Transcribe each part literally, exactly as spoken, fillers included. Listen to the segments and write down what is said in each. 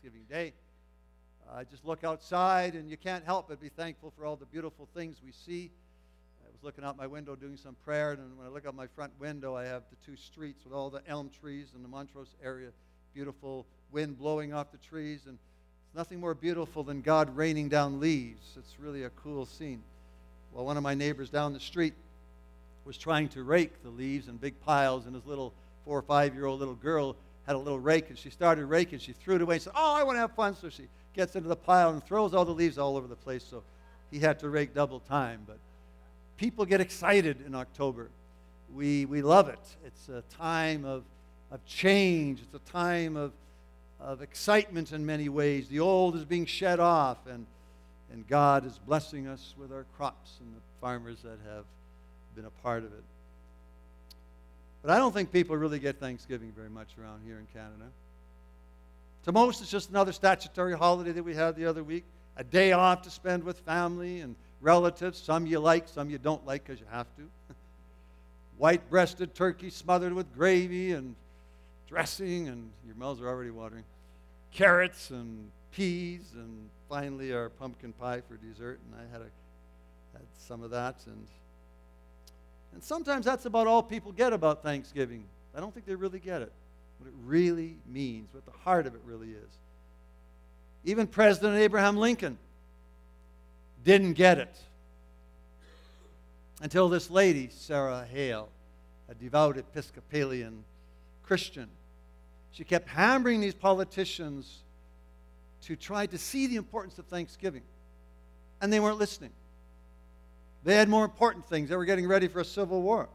Thanksgiving Day. I uh, just look outside, and you can't help but be thankful for all the beautiful things we see. I was looking out my window doing some prayer, and when I look out my front window, I have the two streets with all the elm trees in the Montrose area, beautiful wind blowing off the trees, and it's nothing more beautiful than God raining down leaves. It's really a cool scene. Well, one of my neighbors down the street was trying to rake the leaves in big piles, and his little four or five-year-old little girl had a little rake, and she started raking. She threw it away and said, oh, I want to have fun. So she gets into the pile and throws all the leaves all over the place, so he had to rake double time. But people get excited in October. We we love it. It's a time of, of change. It's a time of, of excitement in many ways. The old is being shed off, and, and God is blessing us with our crops and the farmers that have been a part of it. But I don't think people really get Thanksgiving very much around here in Canada. To most, it's just another statutory holiday that we had the other week, a day off to spend with family and relatives. Some you like, some you don't like because you have to. White-breasted turkey smothered with gravy and dressing, and your mouths are already watering, carrots and peas, and finally our pumpkin pie for dessert, and I had, a, had some of that. And, and sometimes that's about all people get about Thanksgiving. I don't think they really get it. What it really means, what the heart of it really is. Even President Abraham Lincoln didn't get it until this lady, Sarah Hale, a devout Episcopalian Christian. She kept hammering these politicians to try to see the importance of Thanksgiving, and they weren't listening. They had more important things. They were getting ready for a civil war.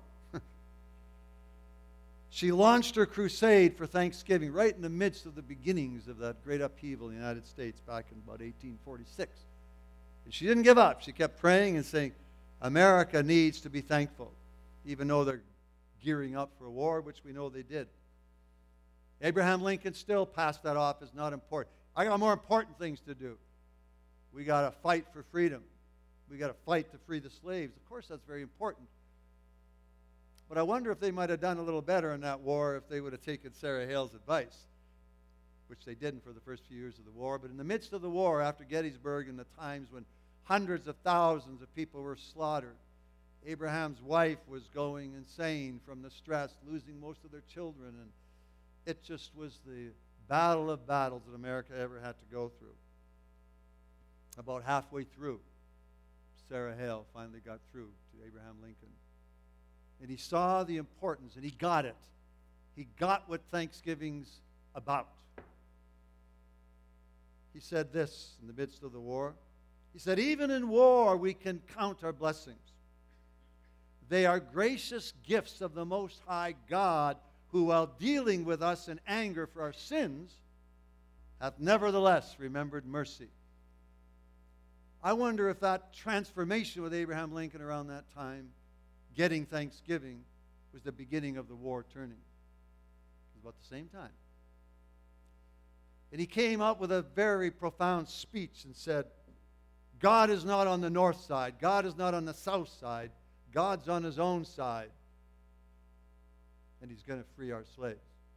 She launched her crusade for Thanksgiving right in the midst of the beginnings of that great upheaval in the United States back in about eighteen forty-six. And she didn't give up. She kept praying and saying, America needs to be thankful, even though they're gearing up for a war, which we know they did. Abraham Lincoln still passed that off as not important. I got more important things to do. We got to fight for freedom. We got to fight to free the slaves. Of course, that's very important. But I wonder if they might have done a little better in that war if they would have taken Sarah Hale's advice, which they didn't for the first few years of the war. But in the midst of the war, after Gettysburg and the times when hundreds of thousands of people were slaughtered, Abraham's wife was going insane from the stress, losing most of their children, and it just was the battle of battles that America ever had to go through. About halfway through, Sarah Hale finally got through to Abraham Lincoln. And he saw the importance, and he got it. He got what Thanksgiving's about. He said this in the midst of the war. He said, even in war we can count our blessings. They are gracious gifts of the Most High God, who, while dealing with us in anger for our sins, hath nevertheless remembered mercy. I wonder if that transformation with Abraham Lincoln around that time, getting Thanksgiving, was the beginning of the war turning. It was about the same time. And he came up with a very profound speech and said, God is not on the north side. God is not on the south side. God's on his own side. And he's going to free our slaves.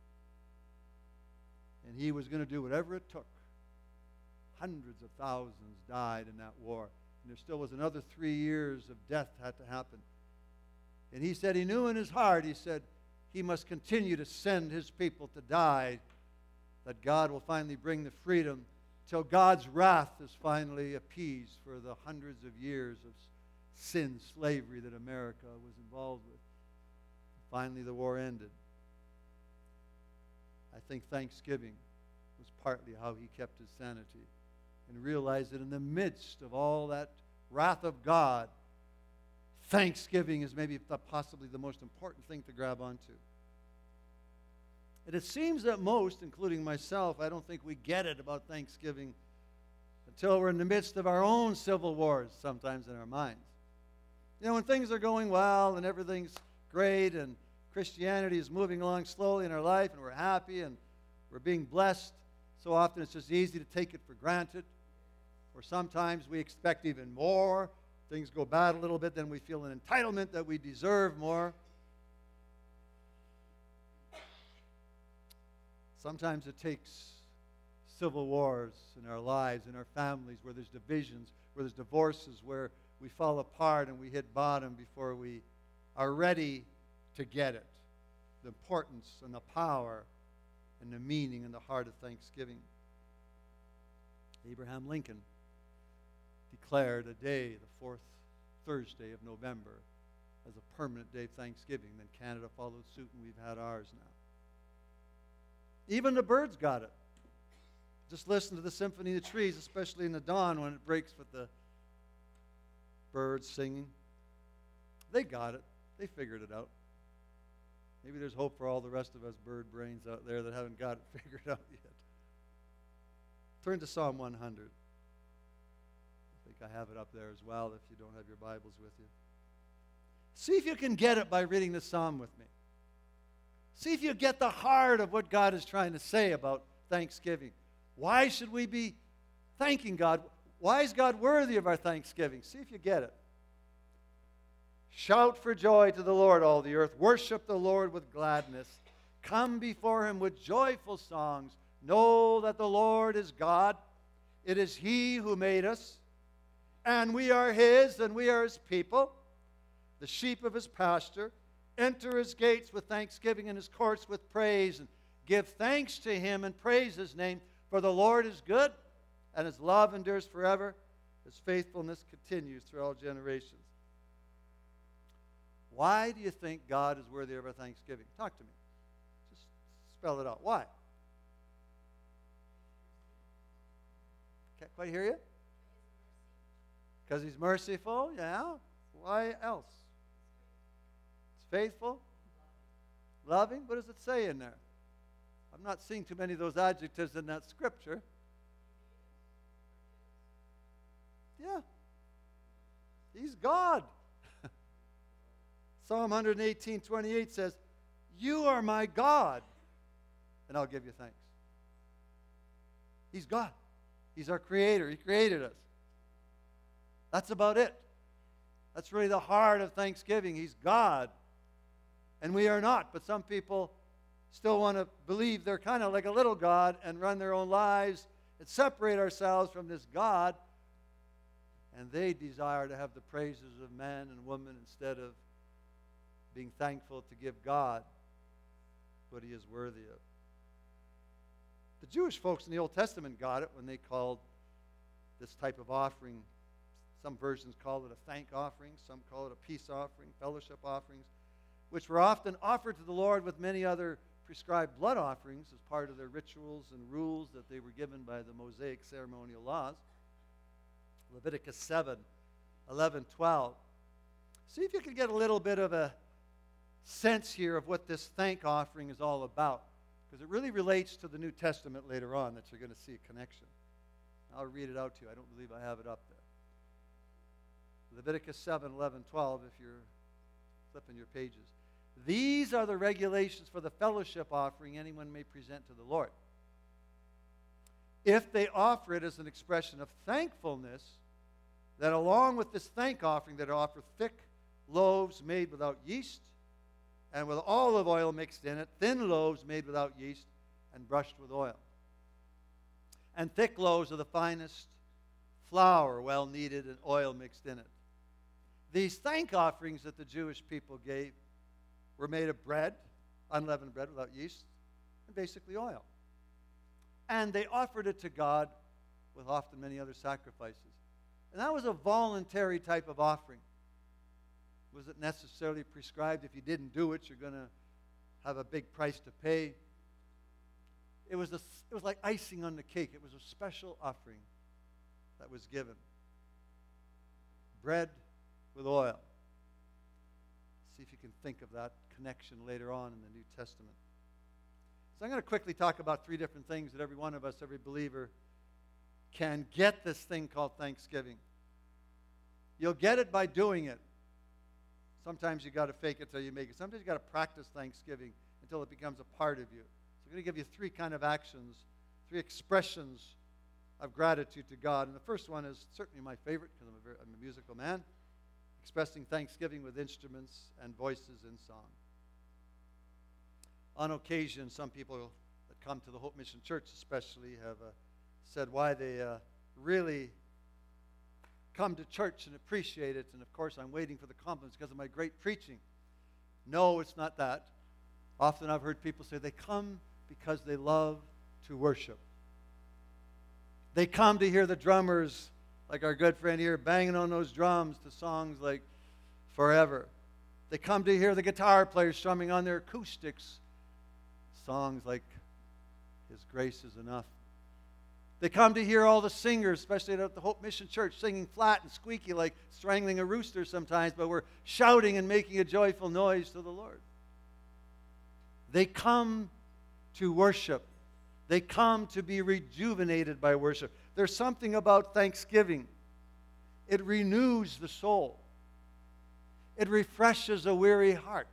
And he was going to do whatever it took. Hundreds of thousands died in that war. And there still was another three years of death had to happen. And he said he knew in his heart, he said, he must continue to send his people to die, that God will finally bring the freedom till God's wrath is finally appeased for the hundreds of years of sin, slavery that America was involved with. Finally, the war ended. I think Thanksgiving was partly how he kept his sanity and realized that in the midst of all that wrath of God, Thanksgiving is maybe possibly the most important thing to grab onto. And it seems that most, including myself, I don't think we get it about Thanksgiving until we're in the midst of our own civil wars sometimes in our minds. You know, when things are going well and everything's great and Christianity is moving along slowly in our life and we're happy and we're being blessed, so often it's just easy to take it for granted. Or sometimes we expect even more. Things go bad a little bit, then we feel an entitlement that we deserve more. Sometimes it takes civil wars in our lives, in our families, where there's divisions, where there's divorces, where we fall apart and we hit bottom before we are ready to get it. The importance and the power and the meaning and the heart of thanksgiving. Abraham Lincoln declared a day, the fourth Thursday of November, as a permanent day of Thanksgiving. Then Canada followed suit, and we've had ours now. Even the birds got it. Just listen to the symphony of the trees, especially in the dawn when it breaks with the birds singing. They got it. They figured it out. Maybe there's hope for all the rest of us bird brains out there that haven't got it figured out yet. Turn to Psalm one hundred. I think I have it up there as well if you don't have your Bibles with you. See if you can get it by reading the psalm with me. See if you get the heart of what God is trying to say about thanksgiving. Why should we be thanking God? Why is God worthy of our thanksgiving? See if you get it. Shout for joy to the Lord, all the earth. Worship the Lord with gladness. Come before him with joyful songs. Know that the Lord is God. It is he who made us, and we are his, and we are his people, the sheep of his pasture. Enter his gates with thanksgiving and his courts with praise, and give thanks to him and praise his name. For the Lord is good, and his love endures forever. His faithfulness continues through all generations. Why do you think God is worthy of our thanksgiving? Talk to me. Just spell it out. Why? Can't quite hear you? Because he's merciful, yeah. Why else? It's faithful. Loving. What does it say in there? I'm not seeing too many of those adjectives in that scripture. Yeah. He's God. Psalm one eighteen, twenty-eight says, you are my God, and I'll give you thanks. He's God. He's our creator. He created us. That's about it. That's really the heart of thanksgiving. He's God, and we are not. But some people still want to believe they're kind of like a little God and run their own lives and separate ourselves from this God, and they desire to have the praises of man and woman instead of being thankful to give God what he is worthy of. The Jewish folks in the Old Testament got it when they called this type of offering, some versions call it a thank offering, some call it a peace offering, fellowship offerings, which were often offered to the Lord with many other prescribed blood offerings as part of their rituals and rules that they were given by the Mosaic ceremonial laws. Leviticus seven, eleven, twelve. See if you can get a little bit of a sense here of what this thank offering is all about, because it really relates to the New Testament later on that you're going to see a connection. I'll read it out to you. I don't believe I have it up there. Leviticus seven, eleven, twelve, if you're flipping your pages. These are the regulations for the fellowship offering anyone may present to the Lord. If they offer it as an expression of thankfulness, then along with this thank offering, they offer thick loaves made without yeast and with olive oil mixed in it, thin loaves made without yeast and brushed with oil. And thick loaves of the finest flour, well kneaded, and oil mixed in it. These thank offerings that the Jewish people gave were made of bread, unleavened bread without yeast, and basically oil. And they offered it to God with often many other sacrifices. And that was a voluntary type of offering. Was it necessarily prescribed? If you didn't do it, you're going to have a big price to pay. It was, a, it was like icing on the cake. It was a special offering that was given. Bread with oil. See if you can think of that connection later on in the New Testament. So I'm going to quickly talk about three different things that every one of us, every believer, can get this thing called thanksgiving. You'll get it by doing it. Sometimes you got to fake it till you make it. Sometimes you got to practice thanksgiving until it becomes a part of you. So I'm going to give you three kind of actions, three expressions of gratitude to God. And the first one is certainly my favorite because I'm a, very, I'm a musical man, expressing thanksgiving with instruments and voices in song. On occasion, some people that come to the Hope Mission Church especially have a said why they uh, really come to church and appreciate it. And of course, I'm waiting for the compliments because of my great preaching. No, it's not that. Often I've heard people say they come because they love to worship. They come to hear the drummers, like our good friend here, banging on those drums to songs like Forever. They come to hear the guitar players strumming on their acoustics, songs like His Grace is Enough. They come to hear all the singers, especially at the Hope Mission Church, singing flat and squeaky like strangling a rooster sometimes, but we're shouting and making a joyful noise to the Lord. They come to worship. They come to be rejuvenated by worship. There's something about thanksgiving. It renews the soul. It refreshes a weary heart.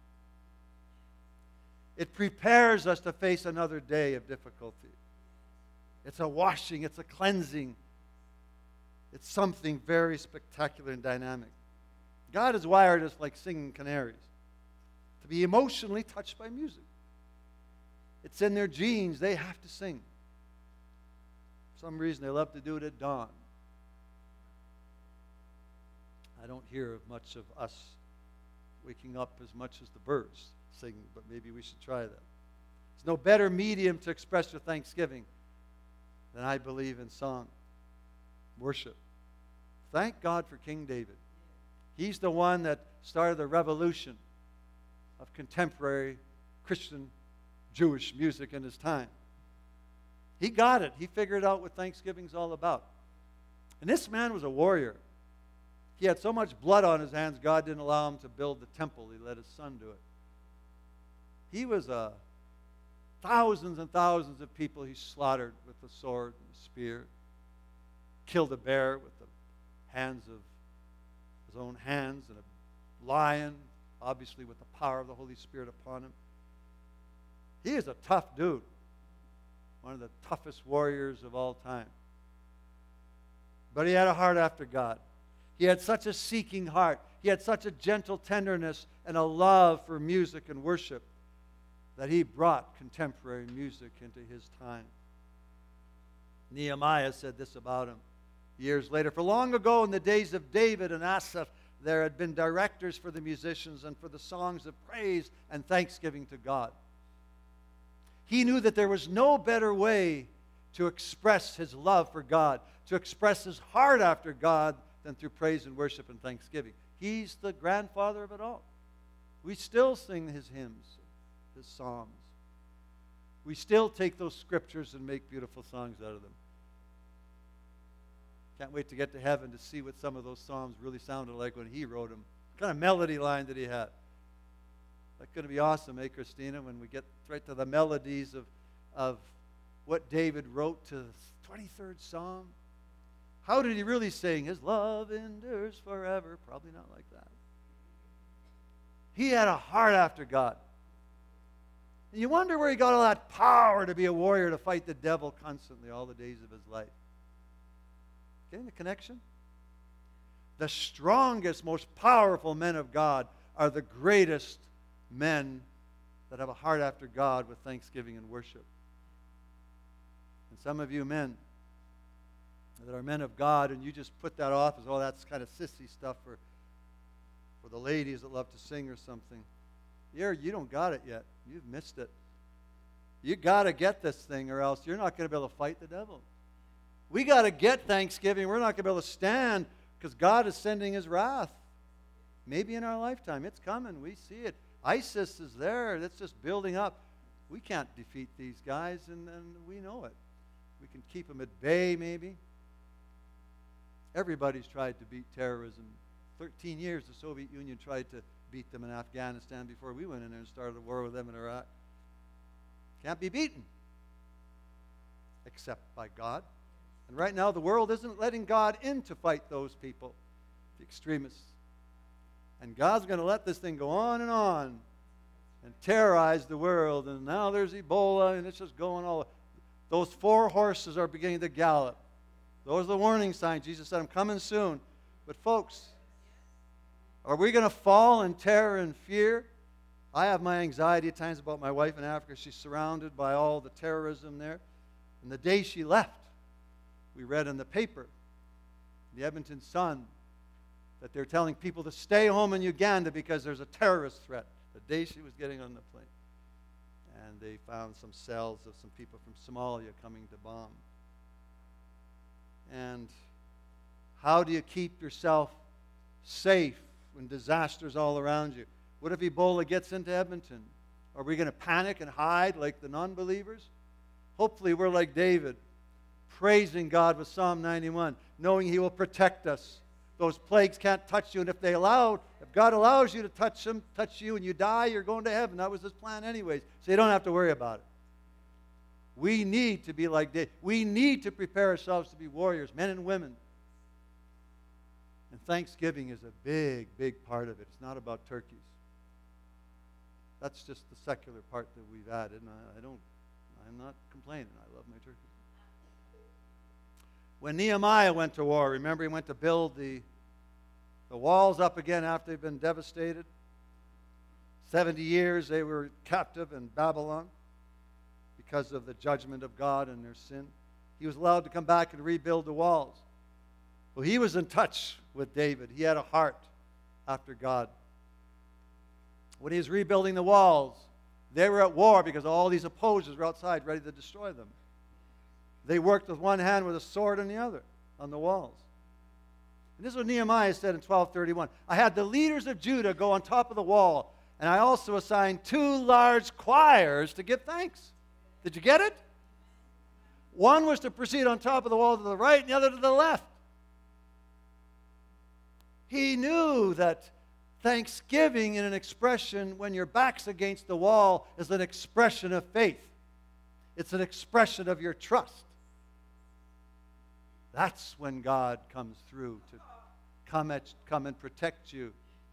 It prepares us to face another day of difficulty. It's a washing. It's a cleansing. It's something very spectacular and dynamic. God has wired us like singing canaries to be emotionally touched by music. It's in their genes. They have to sing. For some reason, they love to do it at dawn. I don't hear much of us waking up as much as the birds singing, but maybe we should try that. There's no better medium to express your thanksgiving than I believe in song, worship. Thank God for King David. He's the one that started the revolution of contemporary Christian Jewish music in his time. He got it. He figured out what Thanksgiving's all about. And this man was a warrior. He had so much blood on his hands, God didn't allow him to build the temple. He let his son do it. He was a thousands and thousands of people he slaughtered with the sword and the spear. Killed a bear with the hands of his own hands, and a lion, obviously with the power of the Holy Spirit upon him. He is a tough dude. One of the toughest warriors of all time. But he had a heart after God. He had such a seeking heart. He had such a gentle tenderness and a love for music and worship that he brought contemporary music into his time. Nehemiah said this about him years later. For long ago, in the days of David and Asaph, there had been directors for the musicians and for the songs of praise and thanksgiving to God. He knew that there was no better way to express his love for God, to express his heart after God, than through praise and worship and thanksgiving. He's the grandfather of it all. We still sing his hymns, his psalms. We still take those scriptures and make beautiful songs out of them. Can't wait to get to heaven to see what some of those psalms really sounded like when he wrote them. What kind of melody line did he have? That's going to be awesome, eh, Christina, when we get right to the melodies of, of what David wrote to the twenty-third Psalm. How did he really sing? His love endures forever. Probably not like that. He had a heart after God. And you wonder where he got all that power to be a warrior, to fight the devil constantly all the days of his life. Getting the connection? The strongest, most powerful men of God are the greatest men that have a heart after God with thanksgiving and worship. And some of you men that are men of God, and you just put that off as, oh, that's kind of sissy stuff for, for the ladies that love to sing or something. You're, you don't got it yet. You've missed it. You got to get this thing, or else you're not going to be able to fight the devil. We got to get Thanksgiving. We're not going to be able to stand because God is sending his wrath. Maybe in our lifetime. It's coming. We see it. ISIS is there. It's just building up. We can't defeat these guys, and, and we know it. We can keep them at bay, maybe. Everybody's tried to beat terrorism. Thirteen years the Soviet Union tried to beat them in Afghanistan before we went in there and started a war with them in Iraq. Can't be beaten except by God. And right now the world isn't letting God in to fight those people, the extremists. And God's going to let this thing go on and on and terrorize the world. And now there's Ebola, and it's just going all. Those four horses are beginning to gallop. Those are the warning signs. Jesus said, I'm coming soon. But folks, are we going to fall in terror and fear? I have my anxiety at times about my wife in Africa. She's surrounded by all the terrorism there. And the day she left, we read in the paper, the Edmonton Sun, that they're telling people to stay home in Uganda because there's a terrorist threat. The day she was getting on the plane. And they found some cells of some people from Somalia coming to bomb. And how do you keep yourself safe when disasters all around you? What if Ebola gets into Edmonton? Are we going to panic and hide like the non-believers? Hopefully we're like David, praising God with Psalm ninety-one, knowing He will protect us. Those plagues can't touch you, and if they allow, if God allows you to touch them, touch you, and you die, you're going to heaven. That was His plan anyways, so you don't have to worry about it. We need to be like David. We need to prepare ourselves to be warriors, men and women. And Thanksgiving is a big, big part of it. It's not about turkeys. That's just the secular part that we've added, and I, I don't, I'm not complaining. I love my turkey. When Nehemiah went to war, remember he went to build the, the walls up again after they've been devastated? seventy years they were captive in Babylon because of the judgment of God and their sin. He was allowed to come back and rebuild the walls. Well, he was in touch with David. He had a heart after God. When he was rebuilding the walls, they were at war because all these opposers were outside ready to destroy them. They worked with one hand with a sword in the other on the walls. And this is what Nehemiah said in twelve thirty-one. I had the leaders of Judah go on top of the wall, and I also assigned two large choirs to give thanks. Did you get it? One was to proceed on top of the wall to the right, and the other to the left. He knew that thanksgiving in an expression when your back's against the wall is an expression of faith. It's an expression of your trust. That's when God comes through to come, at, come and protect you.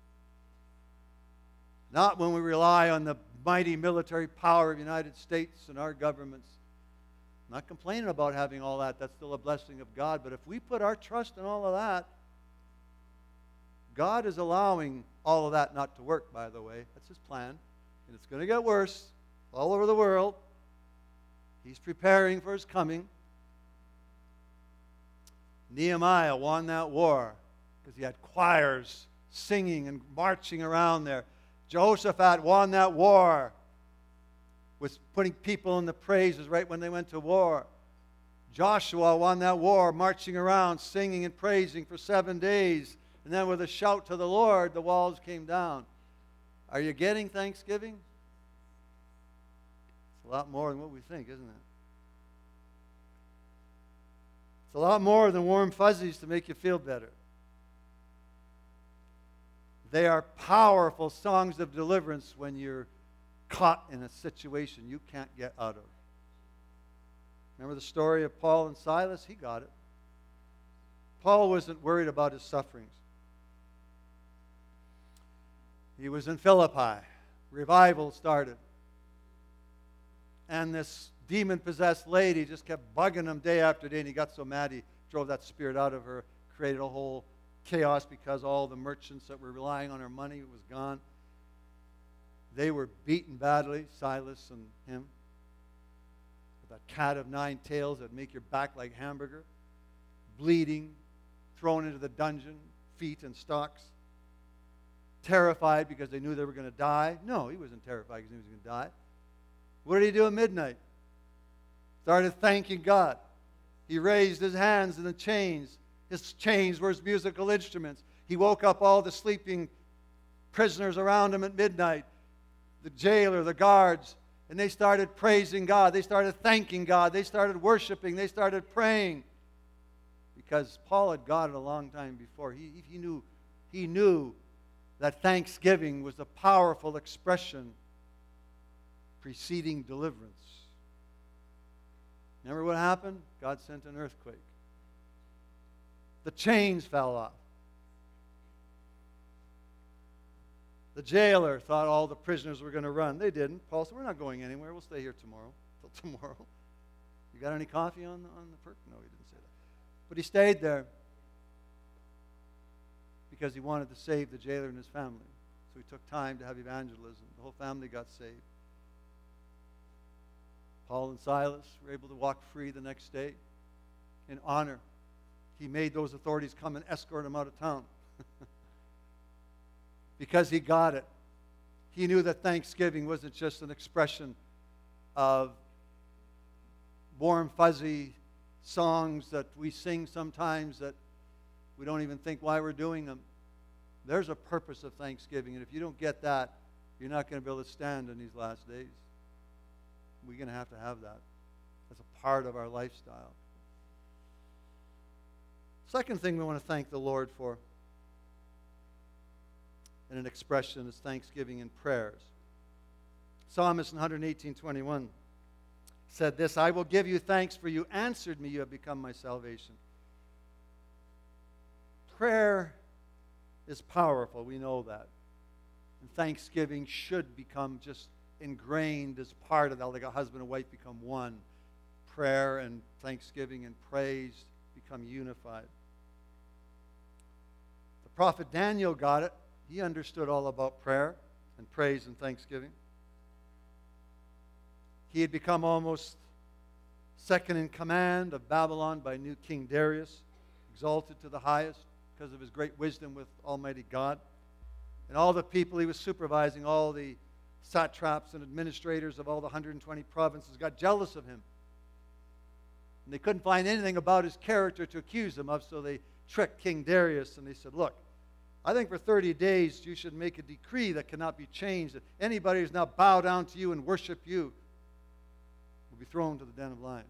Not when we rely on the mighty military power of the United States and our governments. I'm not complaining about having all that. That's still a blessing of God. But if we put our trust in all of that, God is allowing all of that not to work, by the way. That's His plan. And it's going to get worse all over the world. He's preparing for His coming. Nehemiah won that war because he had choirs singing and marching around there. Jehoshaphat won that war with putting people in the praises right when they went to war. Joshua won that war marching around, singing and praising for seven days. And then with a shout to the Lord, the walls came down. Are you getting Thanksgiving? It's a lot more than what we think, isn't it? It's a lot more than warm fuzzies to make you feel better. They are powerful songs of deliverance when you're caught in a situation you can't get out of. Remember the story of Paul and Silas? He got it. Paul wasn't worried about his sufferings. He was in Philippi. Revival started. And this demon-possessed lady just kept bugging him day after day, and he got so mad he drove that spirit out of her, created a whole chaos because all the merchants that were relying on her money was gone. They were beaten badly, Silas and him, with that cat of nine tails that make your back like hamburger, bleeding, thrown into the dungeon, feet in stocks, terrified because they knew they were going to die. No, he wasn't terrified because he was going to die. What did he do at midnight? Started thanking God. He raised his hands in the chains. His chains were his musical instruments. He woke up all the sleeping prisoners around him at midnight, the jailer, the guards, and they started praising God. They started thanking God. They started worshiping. They started praying. Because Paul had got it a long time before. He, he, knew, he knew that thanksgiving was a powerful expression preceding deliverance. Remember what happened? God sent an earthquake. The chains fell off. The jailer thought all the prisoners were going to run. They didn't. Paul said, we're not going anywhere. We'll stay here tomorrow, till tomorrow. You got any coffee on, on the perk? No, he didn't say that. But he stayed there because he wanted to save the jailer and his family. So he took time to have evangelism. The whole family got saved. Paul and Silas were able to walk free the next day. in honor. He made those authorities come and escort him out of town. Because he got it. He knew that Thanksgiving wasn't just an expression of warm, fuzzy songs that we sing sometimes that we don't even think why we're doing them. There's a purpose of Thanksgiving, and if you don't get that, you're not going to be able to stand in these last days. We're going to have to have that as a part of our lifestyle. Second thing we want to thank the Lord for in an expression is thanksgiving in prayers. Psalmist in one eighteen twenty-one said this, I will give you thanks for you answered me, you have become my salvation. Prayer is powerful, we know that. And thanksgiving should become just ingrained as part of that, like a husband and wife become one. Prayer and thanksgiving and praise become unified. The prophet Daniel got it. He understood all about prayer and praise and thanksgiving. He had become almost second in command of Babylon by new King Darius, exalted to the highest because of his great wisdom with Almighty God. And all the people he was supervising, all the satraps and administrators of all the one hundred twenty provinces got jealous of him. And they couldn't find anything about his character to accuse him of, so they tricked King Darius and they said, look, I think for thirty days you should make a decree that cannot be changed, that anybody who's now bow down to you and worship you will be thrown to the den of lions.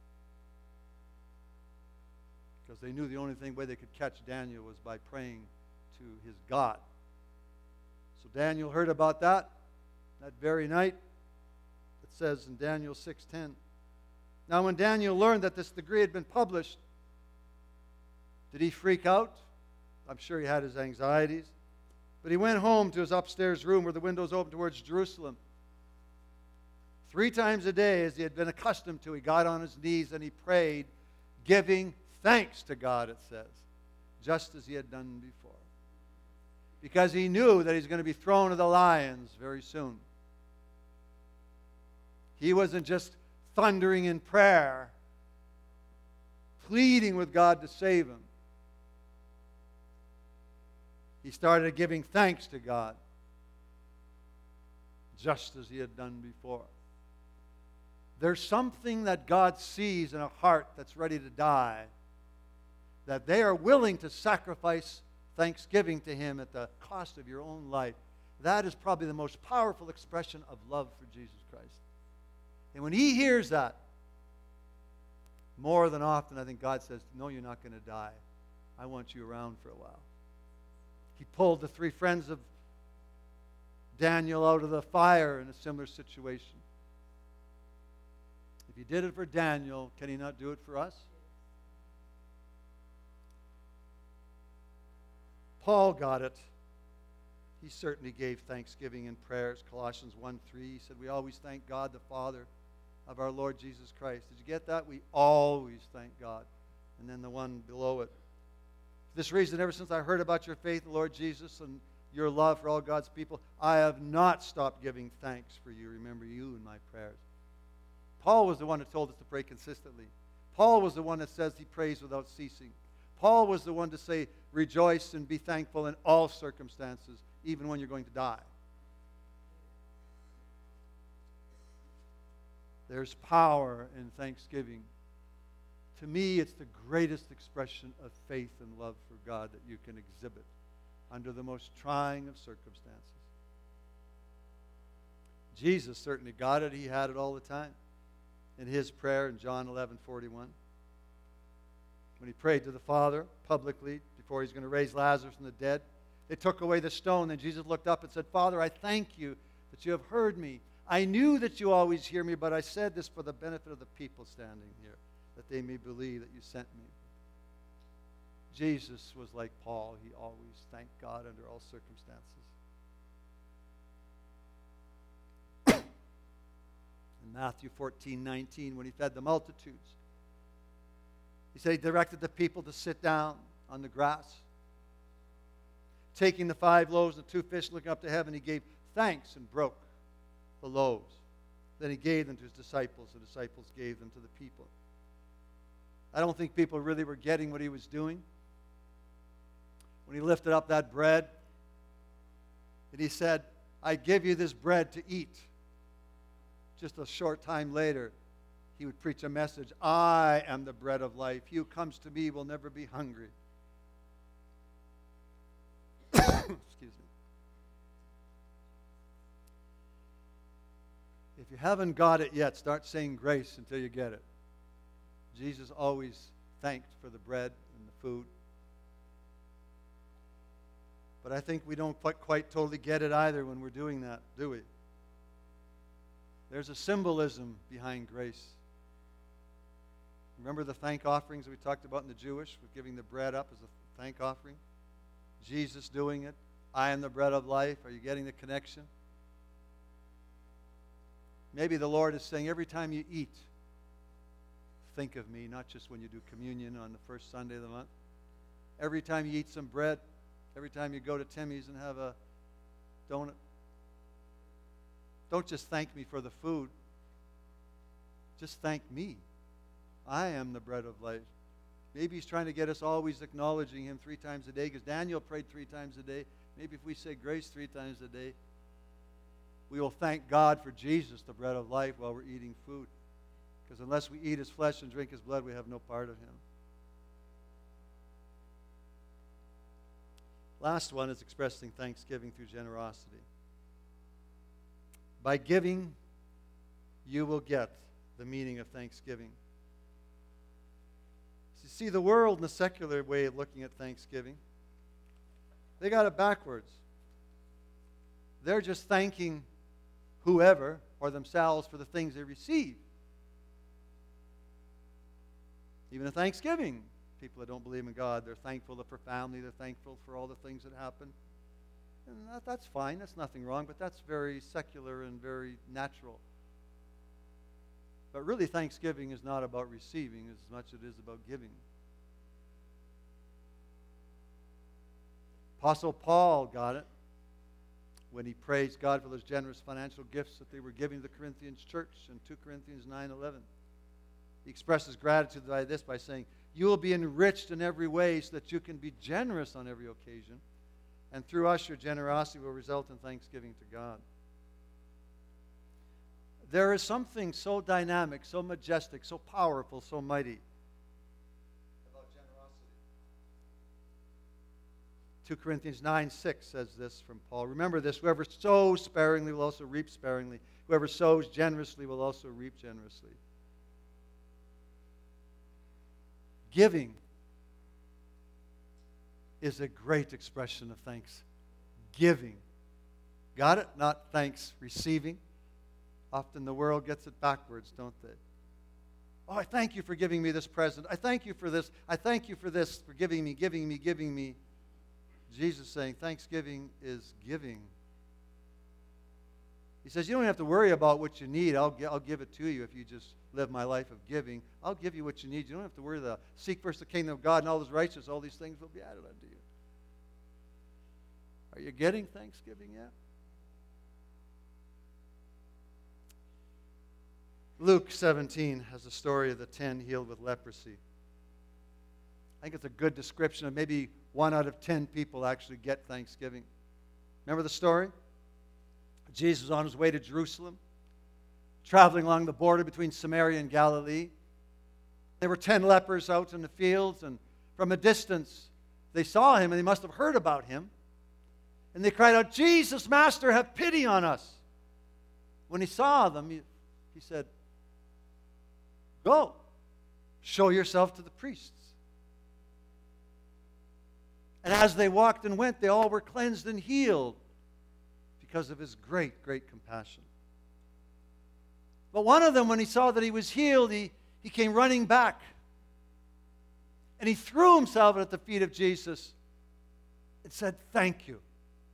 Because they knew the only thing way they could catch Daniel was by praying to his God. So Daniel heard about that that very night. It says in Daniel six ten. Now when Daniel learned that this decree had been published, did he freak out? I'm sure he had his anxieties. But he went home to his upstairs room where the windows opened towards Jerusalem. Three times a day, as he had been accustomed to, he got on his knees and he prayed, giving thanks to God, it says, just as he had done before. Because he knew that he's going to be thrown to the lions very soon. He wasn't just thundering in prayer, pleading with God to save him. He started giving thanks to God, just as he had done before. There's something that God sees in a heart that's ready to die, that they are willing to sacrifice thanksgiving to him at the cost of your own life. That is probably the most powerful expression of love for Jesus Christ. And when he hears that, more than often I think God says, no, you're not going to die. I want you around for a while. He pulled the three friends of Daniel out of the fire in a similar situation. If he did it for Daniel, can he not do it for us? Paul got it. He certainly gave thanksgiving in prayers. Colossians one three, he said, we always thank God the Father of our Lord Jesus Christ. Did you get that? We always thank God. And then the one below it. For this reason, ever since I heard about your faith in the Lord Jesus and your love for all God's people, I have not stopped giving thanks for you. Remember you in my prayers. Paul was the one that told us to pray consistently. Paul was the one that says he prays without ceasing. Paul was the one to say, rejoice and be thankful in all circumstances, even when you're going to die. There's power in thanksgiving. To me, it's the greatest expression of faith and love for God that you can exhibit under the most trying of circumstances. Jesus certainly got it. He had it all the time. In his prayer in John eleven forty-one, when he prayed to the Father publicly before he's going to raise Lazarus from the dead, they took away the stone. Then Jesus looked up and said, Father, I thank you that you have heard me. I knew that you always hear me, but I said this for the benefit of the people standing here, that they may believe that you sent me. Jesus was like Paul. He always thanked God under all circumstances. In Matthew fourteen nineteen, when he fed the multitudes, he said he directed the people to sit down on the grass. Taking the five loaves and the two fish, looking up to heaven, he gave thanks and broke the loaves. Then he gave them to his disciples. The disciples gave them to the people. I don't think people really were getting what he was doing. When he lifted up that bread, and he said, I give you this bread to eat. Just a short time later, he would preach a message, I am the bread of life. He who comes to me will never be hungry. Excuse me. If you haven't got it yet, start saying grace until you get it. Jesus always thanked for the bread and the food. But I think we don't quite, quite totally get it either when we're doing that, do we? There's a symbolism behind grace. Remember the thank offerings that we talked about in the Jewish, with giving the bread up as a thank offering? Jesus doing it. I am the bread of life. Are you getting the connection? Maybe the Lord is saying, every time you eat, think of me, not just when you do communion on the first Sunday of the month. Every time you eat some bread, every time you go to Timmy's and have a donut, don't just thank me for the food. Just thank me. I am the bread of life. Maybe he's trying to get us always acknowledging him three times a day, because Daniel prayed three times a day. Maybe if we say grace three times a day, we will thank God for Jesus, the bread of life, while we're eating food. Because unless we eat his flesh and drink his blood, we have no part of him. Last one is expressing thanksgiving through generosity. By giving, you will get the meaning of thanksgiving. You see, the world in the secular way of looking at thanksgiving, they got it backwards. They're just thanking whoever or themselves for the things they receive. Even in Thanksgiving, people that don't believe in God, they're thankful for family, they're thankful for all the things that happen. And that, that's fine, that's nothing wrong, but that's very secular and very natural. But really, Thanksgiving is not about receiving as much as it is about giving. Apostle Paul got it when he praised God for those generous financial gifts that they were giving to the Corinthians church in Second Corinthians nine eleven. He expresses gratitude by this by saying, you will be enriched in every way so that you can be generous on every occasion, and through us your generosity will result in thanksgiving to God. There is something so dynamic, so majestic, so powerful, so mighty about generosity. Second Corinthians nine six says this from Paul. Remember this, whoever sows sparingly will also reap sparingly. Whoever sows generously will also reap generously. Giving is a great expression of thanks. Giving. Got it? Not thanks receiving. Often the world gets it backwards, don't they? Oh, I thank you for giving me this present. I thank you for this. I thank you for this, for giving me, giving me, giving me. Jesus saying thanksgiving is giving. He says, you don't have to worry about what you need. I'll, I'll give it to you if you just live my life of giving. I'll give you what you need. You don't have to worry about seek first the kingdom of God and all his righteousness. All these things will be added unto you. Are you getting thanksgiving yet? Luke seventeen has the story of the ten healed with leprosy. I think it's a good description of maybe one out of ten people actually get thanksgiving. Remember the story? Jesus was on his way to Jerusalem, traveling along the border between Samaria and Galilee. There were ten lepers out in the fields, and from a distance they saw him, and they must have heard about him. And they cried out, Jesus, Master, have pity on us. When he saw them, he, he said, go, show yourself to the priests. And as they walked and went, they all were cleansed and healed because of his great, great compassion. But one of them, when he saw that he was healed, he, he came running back. And he threw himself at the feet of Jesus and said, thank you.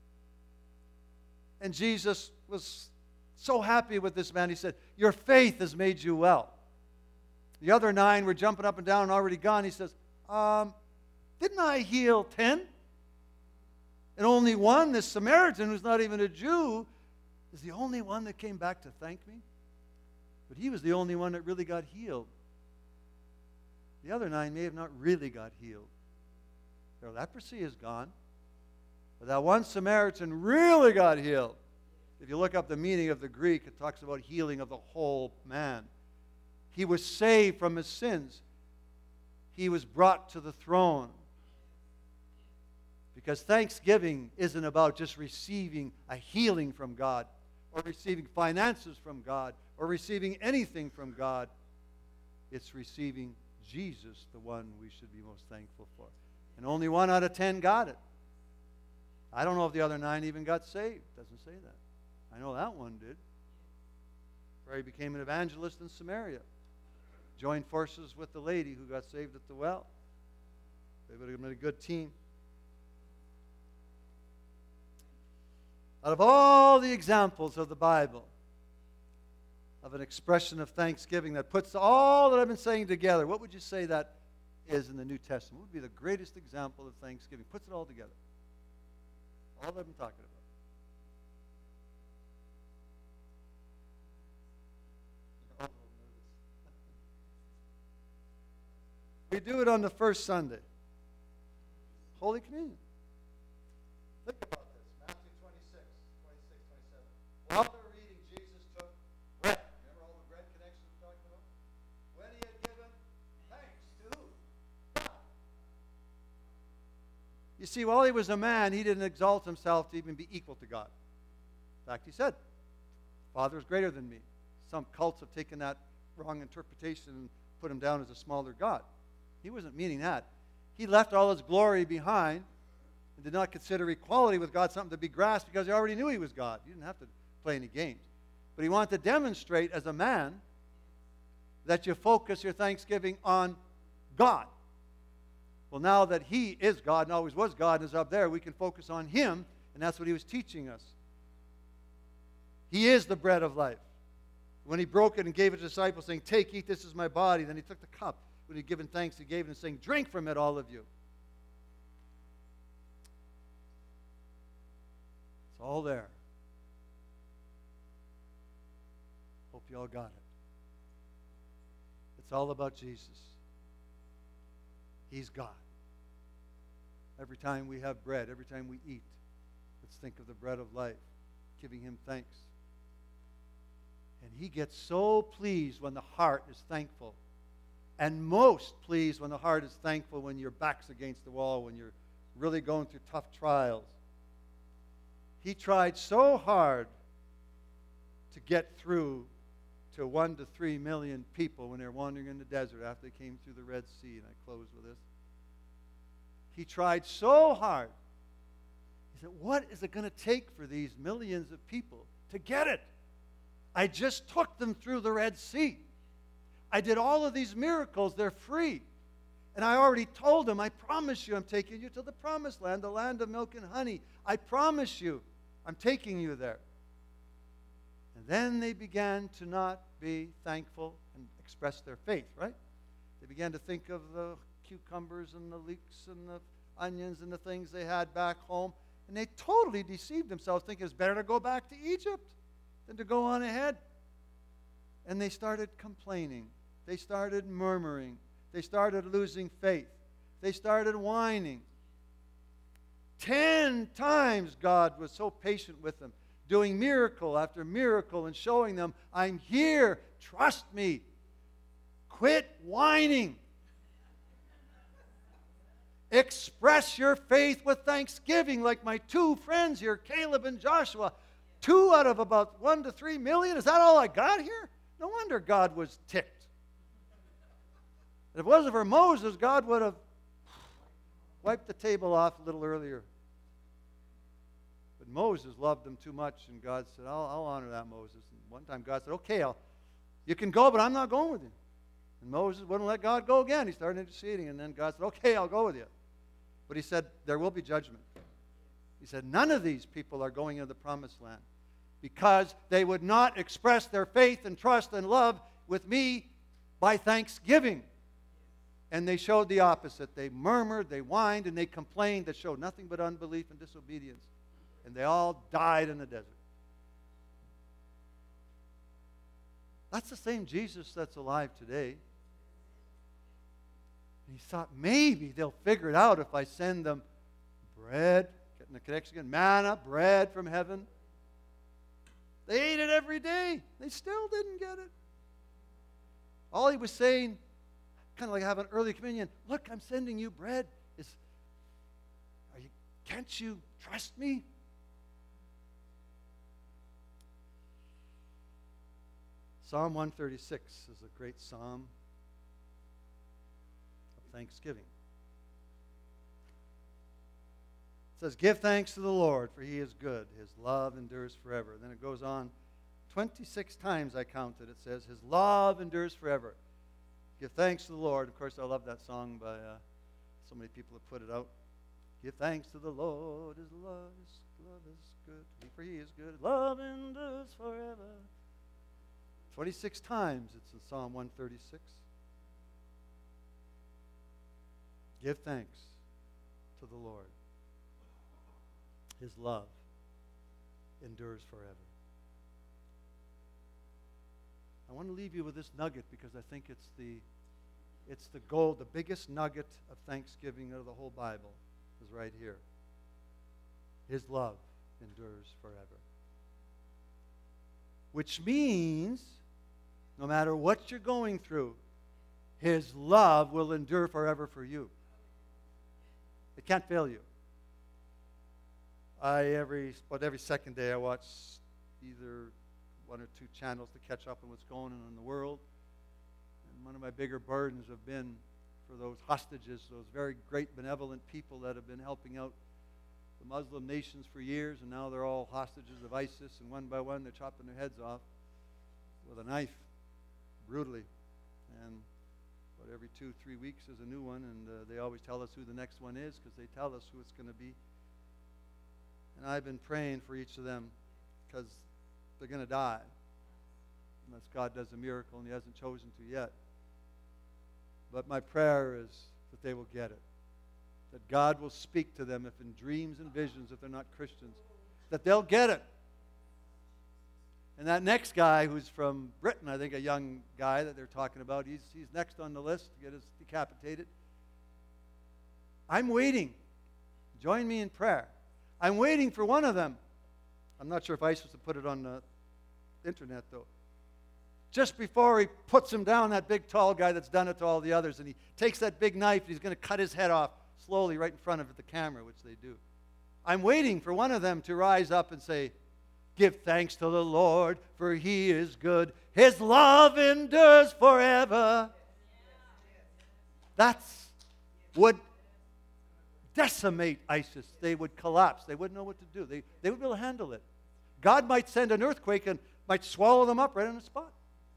And Jesus was so happy with this man. He said, your faith has made you well. The other nine were jumping up and down and already gone. He says, um, didn't I heal ten? And only one, this Samaritan, who's not even a Jew, is the only one that came back to thank me. But he was the only one that really got healed. The other nine may have not really got healed. Their leprosy is gone. But that one Samaritan really got healed. If you look up the meaning of the Greek, it talks about healing of the whole man. He was saved from his sins. He was brought to the throne. Because thanksgiving isn't about just receiving a healing from God, or receiving finances from God, or receiving anything from God. It's receiving Jesus, the one we should be most thankful for. And only one out of ten got it. I don't know if the other nine even got saved. It doesn't say that. I know that one did. Where he became an evangelist in Samaria. Joined forces with the lady who got saved at the well. They would have been a good team. Out of all the examples of the Bible, of an expression of thanksgiving that puts all that I've been saying together, what would you say that is in the New Testament? What would be the greatest example of thanksgiving? Puts it all together. All that I've been talking about. We do it on the first Sunday. Holy Communion. Think about this. Matthew twenty-six, twenty-six, twenty-seven. While they're reading, Jesus took bread. Remember all the bread connections we talked about? When he had given thanks to who? God. You see, while he was a man, he didn't exalt himself to even be equal to God. In fact, he said, Father is greater than me. Some cults have taken that wrong interpretation and put him down as a smaller God. He wasn't meaning that. He left all his glory behind and did not consider equality with God something to be grasped because he already knew he was God. He didn't have to play any games. But he wanted to demonstrate as a man that you focus your thanksgiving on God. Well, now that he is God and always was God and is up there, we can focus on him, and that's what he was teaching us. He is the bread of life. When he broke it and gave it to the disciples, saying, take, eat, this is my body, then he took the cup. When he had given thanks, he gave it and saying, drink from it, all of you. It's all there. Hope you all got it. It's all about Jesus. He's God. Every time we have bread, every time we eat, let's think of the bread of life, giving him thanks. And he gets so pleased when the heart is thankful. And most pleased when the heart is thankful when your back's against the wall, when you're really going through tough trials. He tried so hard to get through to one to three million people when they're wandering in the desert after they came through the Red Sea. And I close with this. He tried so hard. He said, what is it going to take for these millions of people to get it? I just took them through the Red Sea. I did all of these miracles. They're free. And I already told them, I promise you I'm taking you to the promised land, the land of milk and honey. I promise you I'm taking you there. And then they began to not be thankful and express their faith, right? They began to think of the cucumbers and the leeks and the onions and the things they had back home. And they totally deceived themselves, thinking it's better to go back to Egypt than to go on ahead. And they started complaining. They started murmuring. They started losing faith. They started whining. Ten times God was so patient with them, doing miracle after miracle and showing them, I'm here, trust me. Quit whining. Express your faith with thanksgiving, like my two friends here, Caleb and Joshua. Two out of about one to three million. Is that all I got here? No wonder God was ticked. If it wasn't for Moses, God would have wiped the table off a little earlier. But Moses loved them too much, and God said, I'll, I'll honor that, Moses. And one time God said, okay, I'll, you can go, but I'm not going with you. And Moses wouldn't let God go again. He started interceding, and then God said, okay, I'll go with you. But he said, there will be judgment. He said, none of these people are going into the promised land because they would not express their faith and trust and love with me by thanksgiving. And they showed the opposite. They murmured, they whined, and they complained that showed nothing but unbelief and disobedience. And they all died in the desert. That's the same Jesus that's alive today. And he thought, maybe they'll figure it out if I send them bread, getting the connection again, manna, bread from heaven. They ate it every day. They still didn't get it. All he was saying, kind of like having early communion, look, I'm sending you bread. Is, are you, can't you trust me? Psalm one thirty-six is a great psalm of thanksgiving. It says, give thanks to the Lord, for he is good. His love endures forever. Then it goes on. twenty-six times I counted. It says, his love endures forever. Give thanks to the Lord. Of course, I love that song by uh, so many people have put it out. Give thanks to the Lord. His love is, love is good. For he is good. Love endures forever. twenty-six times it's in Psalm one thirty-six. Give thanks to the Lord. His love endures forever. I want to leave you with this nugget because I think it's the it's the gold, the biggest nugget of thanksgiving of the whole Bible is right here. His love endures forever. Which means no matter what you're going through, his love will endure forever for you. It can't fail you. I every about every second day I watch either one or two channels to catch up on what's going on in the world. And one of my bigger burdens have been for those hostages, those very great benevolent people that have been helping out the Muslim nations for years, and now they're all hostages of ISIS, and one by one they're chopping their heads off with a knife, brutally. And about every two, three weeks there's a new one, and uh, they always tell us who the next one is because they tell us who it's going to be. And I've been praying for each of them because they're going to die unless God does a miracle, and he hasn't chosen to yet. But my prayer is that they will get it, that God will speak to them, if in dreams and visions, if they're not Christians, that they'll get it. And that next guy who's from Britain, I think a young guy that they're talking about, he's, he's next on the list to get his decapitated. I'm waiting. Join me in prayer. I'm waiting for one of them. I'm not sure if ISIS will put it on the internet, though. Just before he puts him down, that big tall guy that's done it to all the others, and he takes that big knife and he's going to cut his head off slowly right in front of the camera, which they do. I'm waiting for one of them to rise up and say, give thanks to the Lord, for he is good. His love endures forever. That's would decimate ISIS. They would collapse. They wouldn't know what to do. They, they would be able to handle it. God might send an earthquake and might swallow them up right on the spot.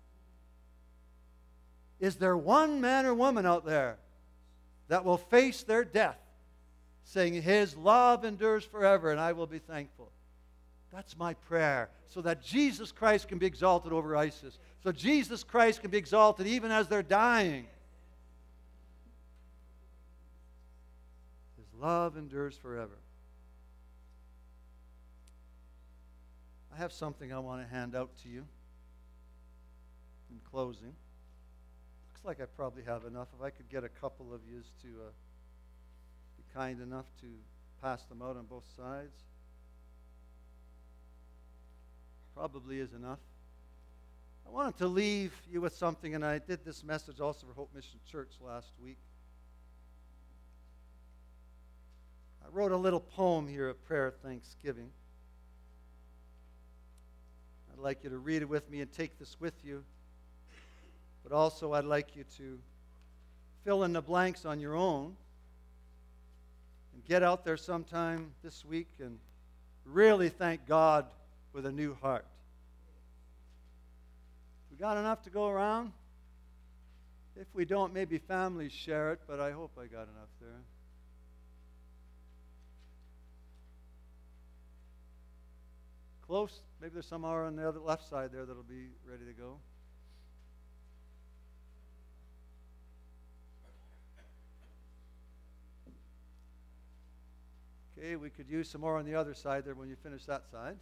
Is there one man or woman out there that will face their death saying, his love endures forever, and I will be thankful? That's my prayer, so that Jesus Christ can be exalted over ISIS, so Jesus Christ can be exalted even as they're dying. His love endures forever. I have something I want to hand out to you in closing. Looks like I probably have enough. If I could get a couple of yous to uh, be kind enough to pass them out on both sides. Probably is enough. I wanted to leave you with something, and I did this message also for Hope Mission Church last week. I wrote a little poem here of prayer of thanksgiving. I'd like you to read it with me and take this with you. But also I'd like you to fill in the blanks on your own and get out there sometime this week and really thank God with a new heart. We got enough to go around? If we don't, maybe families share it, but I hope I got enough there. Close? Maybe there's some more on the other left side there that'll be ready to go. Okay, we could use some more on the other side there when you finish that side.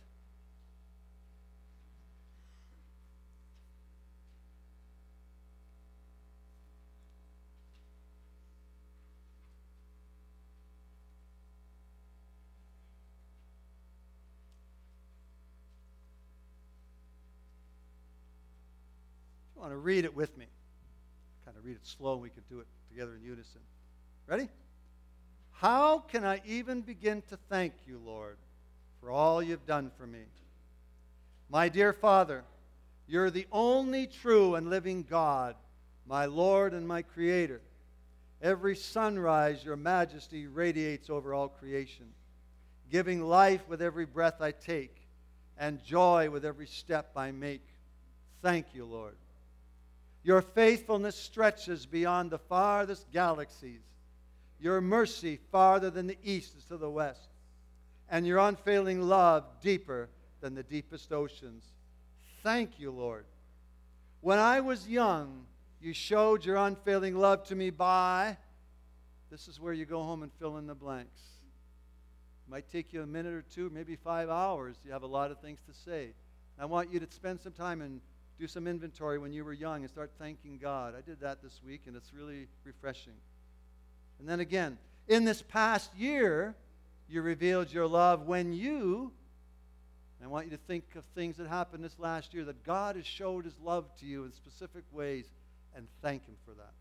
I want to read it with me. Kind of read it slow, and we can do it together in unison. Ready? How can I even begin to thank you, Lord, for all you've done for me? My dear Father, you're the only true and living God, my Lord and my Creator. Every sunrise, your majesty radiates over all creation, giving life with every breath I take and joy with every step I make. Thank you, Lord. Your faithfulness stretches beyond the farthest galaxies. Your mercy farther than the east is to the west, and your unfailing love deeper than the deepest oceans. Thank you, Lord. When I was young, you showed your unfailing love to me by, this is where you go home and fill in the blanks. It might take you a minute or two, maybe five hours. You have a lot of things to say. I want you to spend some time and do some inventory when you were young and start thanking God. I did that this week, and it's really refreshing. And then again, in this past year, you revealed your love when you, and I want you to think of things that happened this last year, that God has showed his love to you in specific ways, and thank him for that.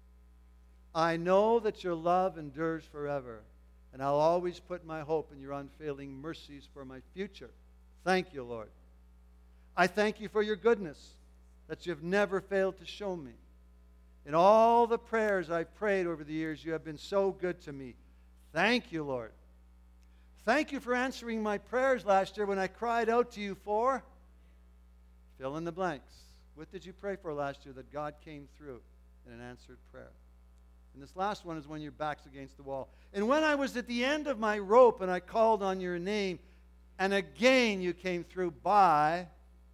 I know that your love endures forever, and I'll always put my hope in your unfailing mercies for my future. Thank you, Lord. I thank you for your goodness that you've never failed to show me. In all the prayers I've prayed over the years, you have been so good to me. Thank you, Lord. Thank you for answering my prayers last year when I cried out to you for, fill in the blanks. What did you pray for last year that God came through in an answered prayer? And this last one is when your back's against the wall. And when I was at the end of my rope and I called on your name, and again you came through by,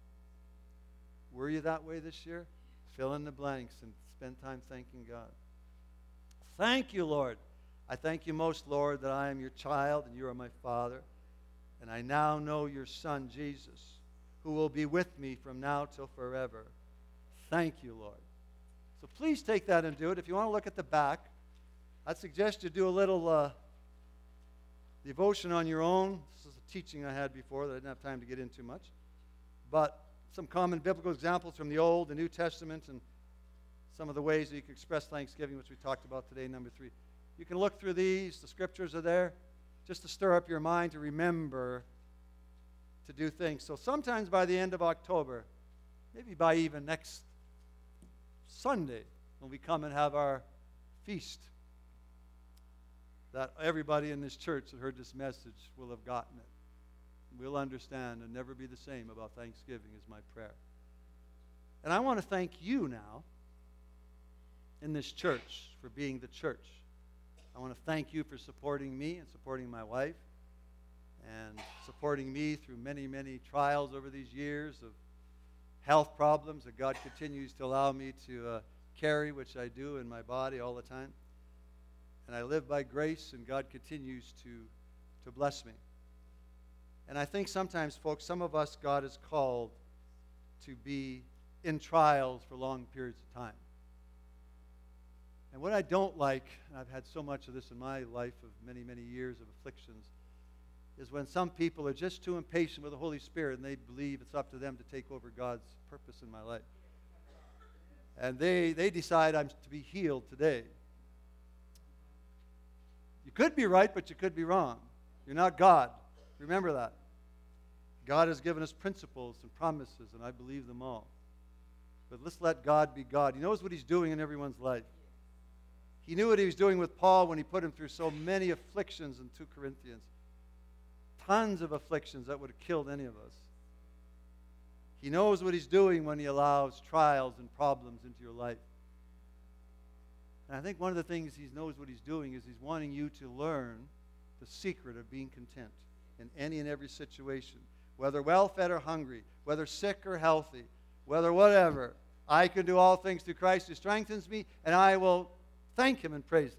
were you that way this year? Fill in the blanks and spend time thanking God. Thank you, Lord. I thank you most, Lord, that I am your child and you are my Father. And I now know your Son, Jesus, who will be with me from now till forever. Thank you, Lord. So please take that and do it. If you want to look at the back, I'd suggest you do a little uh, devotion on your own. This is a teaching I had before that I didn't have time to get into much. But some common biblical examples from the Old, the New Testament, and some of the ways that you can express thanksgiving, which we talked about today, number three. You can look through these. The scriptures are there just to stir up your mind to remember to do things. So sometimes by the end of October, maybe by even next Sunday, when we come and have our feast, that everybody in this church that heard this message will have gotten it. We'll understand and never be the same about Thanksgiving is my prayer. And I want to thank you now in this church for being the church. I want to thank you for supporting me and supporting my wife and supporting me through many, many trials over these years of health problems that God continues to allow me to uh, carry, which I do in my body all the time. And I live by grace, and God continues to, to bless me. And I think sometimes, folks, some of us, God has called to be in trials for long periods of time. And what I don't like, and I've had so much of this in my life of many, many years of afflictions, is when some people are just too impatient with the Holy Spirit and they believe it's up to them to take over God's purpose in my life. And they, they decide I'm to be healed today. You could be right, but you could be wrong. You're not God. Remember that. God has given us principles and promises, and I believe them all. But let's let God be God. He knows what he's doing in everyone's life. He knew what he was doing with Paul when he put him through so many afflictions in Second Corinthians. Tons of afflictions that would have killed any of us. He knows what he's doing when he allows trials and problems into your life. And I think one of the things he knows what he's doing is he's wanting you to learn the secret of being content in any and every situation, whether well-fed or hungry, whether sick or healthy, whether whatever. I can do all things through Christ who strengthens me, and I will thank him and praise him.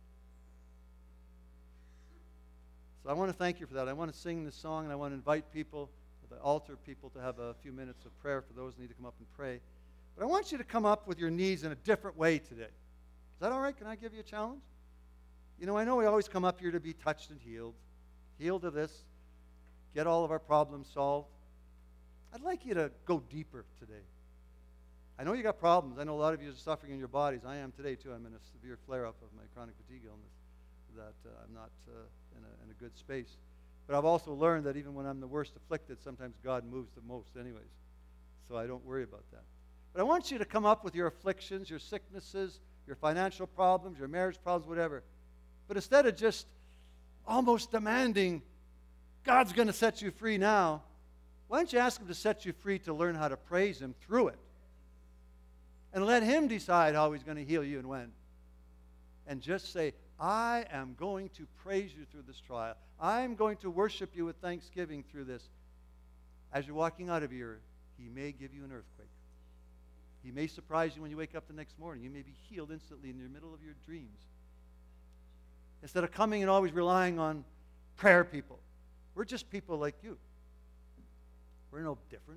So I want to thank you for that. I want to sing this song, and I want to invite people, the altar people, to have a few minutes of prayer for those who need to come up and pray. But I want you to come up with your needs in a different way today. Is that all right? Can I give you a challenge? You know, I know we always come up here to be touched and healed. Healed of this. Get all of our problems solved. I'd like you to go deeper today. I know you got problems. I know a lot of you are suffering in your bodies. I am today, too. I'm in a severe flare-up of my chronic fatigue illness that uh, I'm not uh, in, a, in a good space. But I've also learned that even when I'm the worst afflicted, sometimes God moves the most anyways. So I don't worry about that. But I want you to come up with your afflictions, your sicknesses, your financial problems, your marriage problems, whatever. But instead of just almost demanding, God's going to set you free now, why don't you ask Him to set you free to learn how to praise Him through it? And let Him decide how He's going to heal you and when. And just say, I am going to praise you through this trial. I'm going to worship you with thanksgiving through this. As you're walking out of here, He may give you an earthquake. He may surprise you when you wake up the next morning. You may be healed instantly in the middle of your dreams. Instead of coming and always relying on prayer people. We're just people like you. We're no different.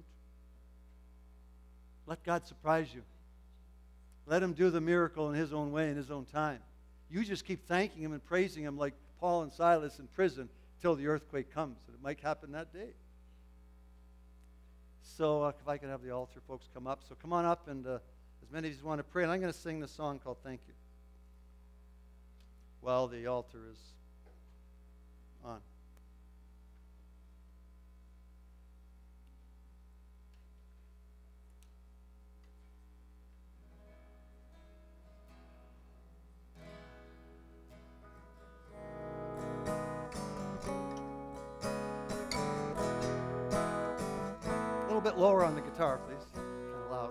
Let God surprise you. Let Him do the miracle in His own way, in His own time. You just keep thanking Him and praising Him like Paul and Silas in prison till the earthquake comes. And it might happen that day. So uh, if I can have the altar folks come up. So come on up, and uh, as many of you want to pray. And I'm going to sing this song called Thank You while the altar is on. A little bit lower on the guitar, please. Kind of loud.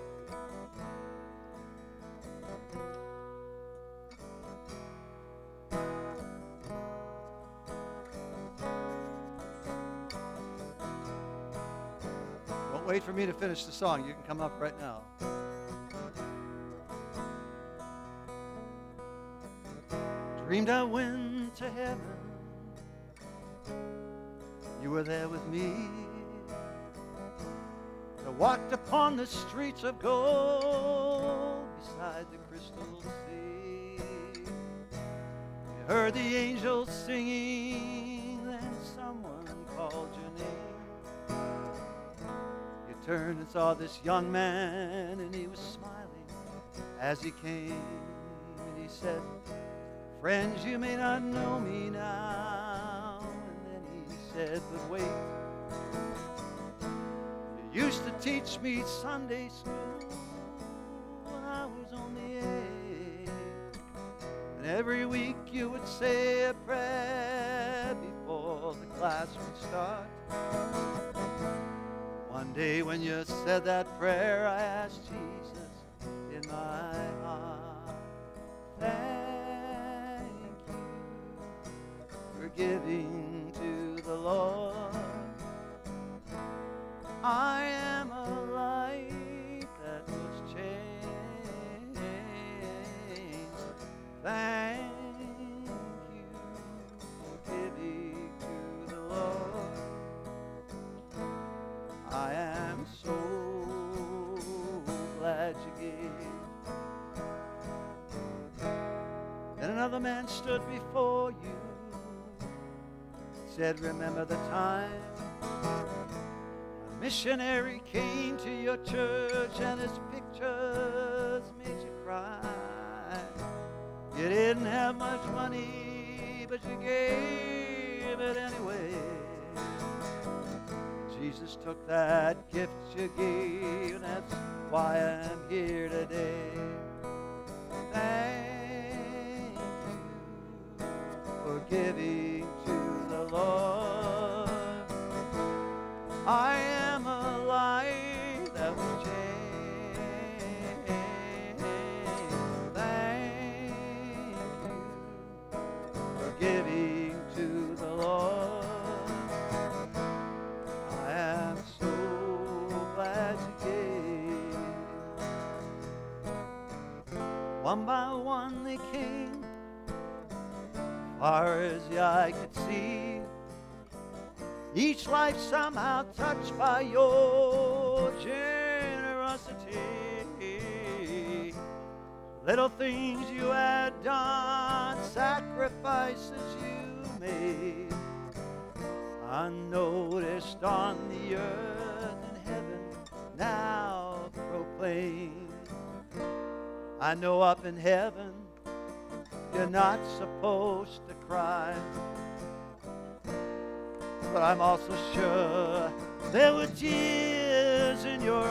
Don't wait for me to finish the song. You can come up right now. Dreamed I went to heaven. You were there with me. I walked upon the streets of gold beside the crystal sea. You heard the angels singing, then someone called your name. You turned and saw this young man, and he was smiling as he came. And he said, friends, you may not know me now. And then he said, but wait. Used to teach me Sunday school when I was only eight. And every week you would say a prayer before the class would start. One day when you said that prayer, I asked Jesus in my heart, thank you for giving to the Lord. I am a life that was changed. Thank you for giving to the Lord. I am so glad you gave. Then another man stood before you, said, remember the time missionary came to your church and his pictures made you cry. You didn't have much money, but you gave it anyway. Jesus took that gift you gave, and that's why I'm here today. Thank you for giving to the Lord. I am a life that was changed. Thank you for giving to the Lord. I am so glad you gave. One by one they came, far as the eye could see. Each life somehow touched by your generosity. Little things you had done, sacrifices you made, unnoticed on the earth and heaven now proclaim. proclaim. I know up in heaven you're not supposed to cry, but I'm also sure there were tears in your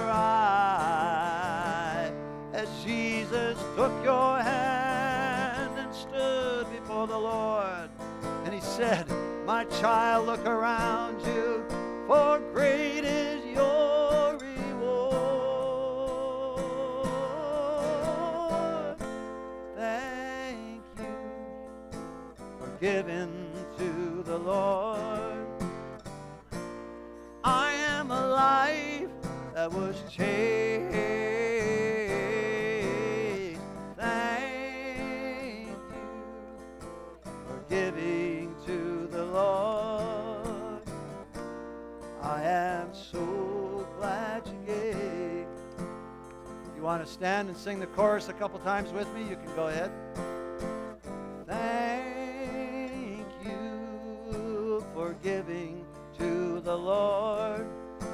eye as Jesus took your hand and stood before the Lord. And he said, my child, look around you, for great is your reward. Thank you for giving to the Lord. I am a life that was changed. Thank you for giving to the Lord. I am so glad you gave. If you want to stand and sing the chorus a couple times with me, you can go ahead. Thank you for giving to the Lord.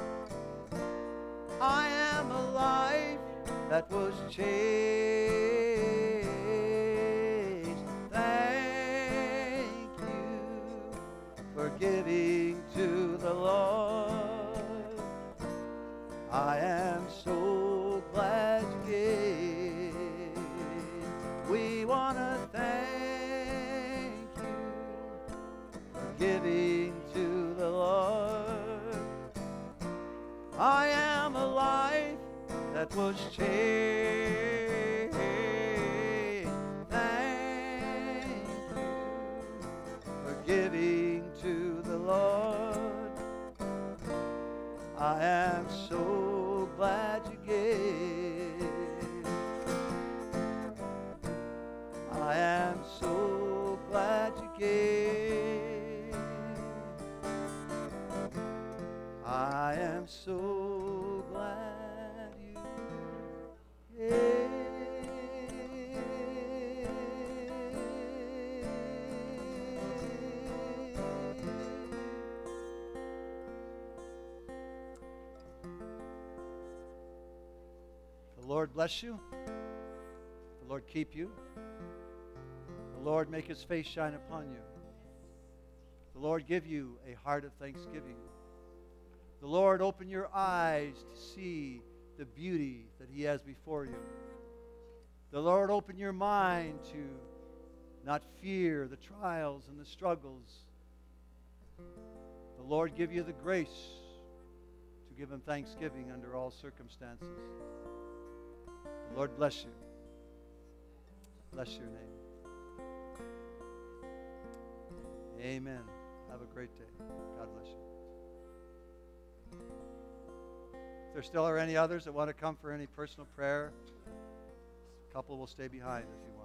I am a life that was changed. Thank you for giving to the Lord. I am so glad you gave. We want to thank you for giving to the Lord. I am a life that was changed. Thank you for giving to the Lord. I am so glad you gave. I am so glad you gave. I am so glad you gave. The Lord bless you. The Lord keep you. The Lord make his face shine upon you. The Lord give you a heart of thanksgiving. The Lord open your eyes to see the beauty that he has before you. The Lord open your mind to not fear the trials and the struggles. The Lord give you the grace to give him thanksgiving under all circumstances. The Lord bless you. Bless your name. Amen. Have a great day. God bless you. If there still are any others that want to come for any personal prayer, a couple will stay behind if you want.